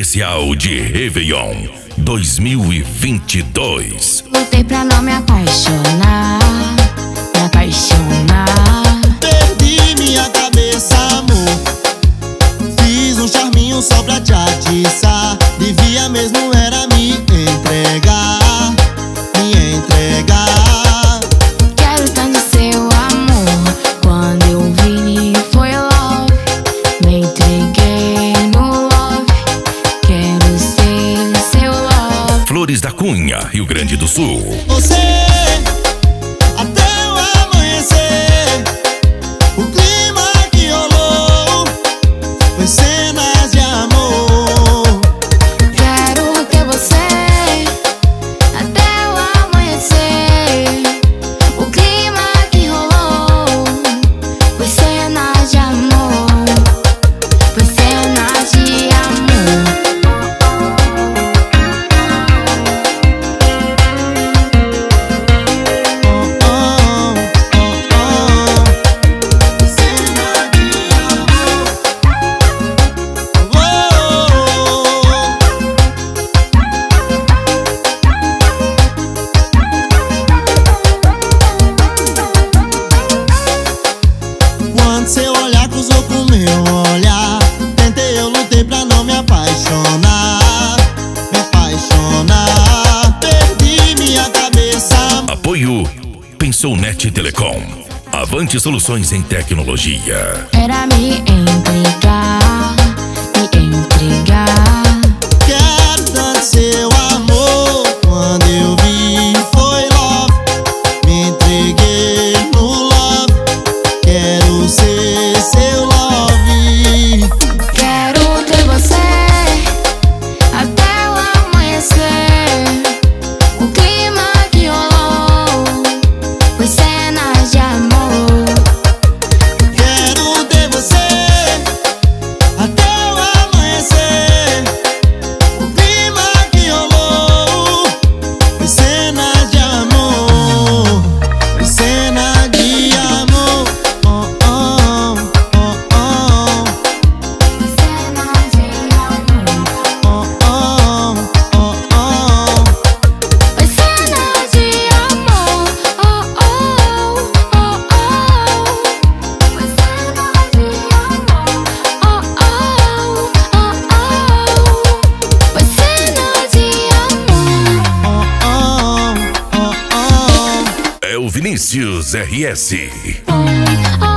especial de Réveillon 2022. Lutei pra não me apaixonar, me apaixonar. Perdi minha cabeça, amor. Fiz um charminho só pra te atiçar. Devia mesmo era me entregar, me entregar. Quero tanto seu amor. Quando eu vi foi love. Me entreguei no love. Quero ser seu love. Flores da Cunha, Rio Grande do Sul. Você, até o amanhecer. O clima que rolou foi cenas de amor. Quero ter você até o amanhecer. O clima que rolou foi cenas de amor. Foi cenas de amor. Oh, oh, oh, oh. Cena de amor. Oh, oh, Quando seu olhar cruzou com meu olhar, tentei, eu lutei pra não me apaixonar, me apaixonar. Perdi minha cabeça. Apoio Pensou Net Telecom. Avante Soluções em Tecnologia. Era me entregar, me entregar. Quero tanto seu amor. Quando eu vi foi love. Me entreguei no love. Quero ser seu love. Quero ter você até o amanhecer. O clima que rolou foi cenas de amor. Quero ter você até o amanhecer. O clima que rolou foi cena de amor. Foi cena de amor. Oh, oh, oh, oh. Cenas de amor. Oh, oh, oh, oh. Foi cenas de amor. Oh, oh, oh, oh. Foi cenas de amor. Oh, oh, oh, oh. Foi cenas de amor. Oh, oh, oh, oh. É o Vinícius RS. Oh,